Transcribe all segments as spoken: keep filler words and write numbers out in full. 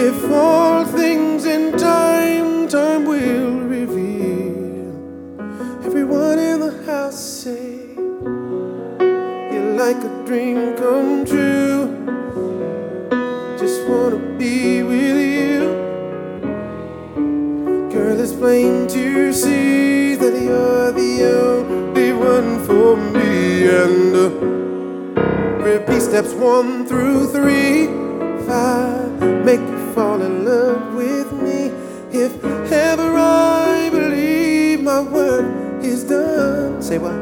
If all things in time, time will reveal. Everyone in the house say, you're like a dream come true. Just wanna be with you. Girl, it's plain to see that you're the only one for me. And uh, repeat steps one through three, five, make you fall in love with me. If ever I believe my work is done. Say what?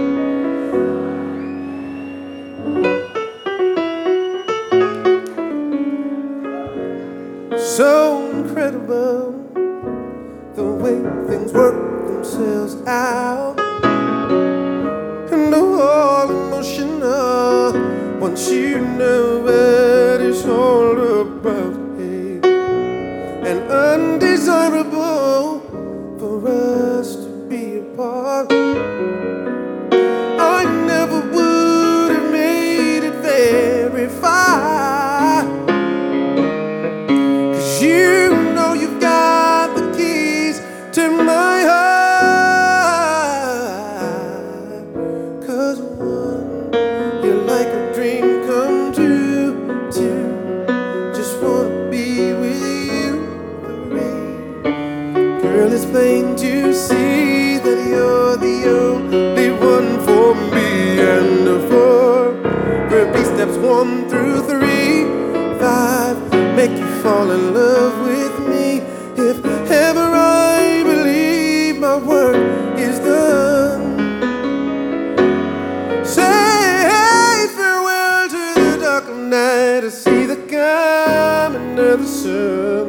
So incredible the way things work themselves out, and all emotional once you know what it's all about. Hey, and undesirable for us to be apart. I never would have made it very far, 'cause you know you've got the keys to my heart. 'Cause one, you're like a dream come true. Two, just wanna be with you. Three, girl, it's plain to see that you're the only one for me. And four, repeat steps one through three, five, make you fall in love with me. If ever I believe my work is done, say farewell to the dark of night. I see the coming of the sun.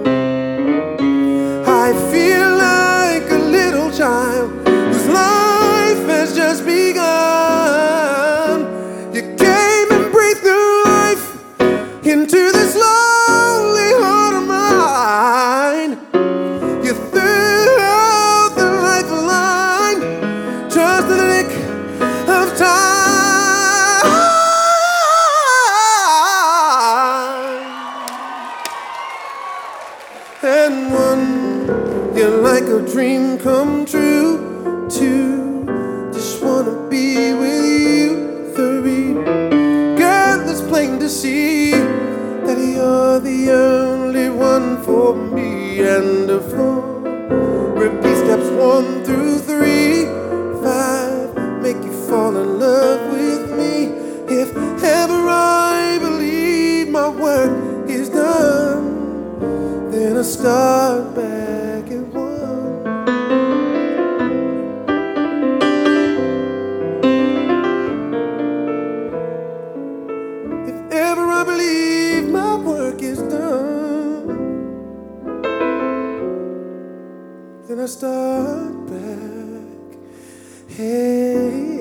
I feel like a little child whose life has just begun. You came and breathed new life into this lonely heart of mine. You threw out the lifeline just in the nick of time. And one, you're like a dream come true. Two, just wanna be with you. Three, girl, it's plain to see that you're the only one for me. And four, repeat steps one through three, five, make you fall in love with me. If ever I believe my work is done, then I start back at one. If ever I believe my work is done, then I start back. Hey.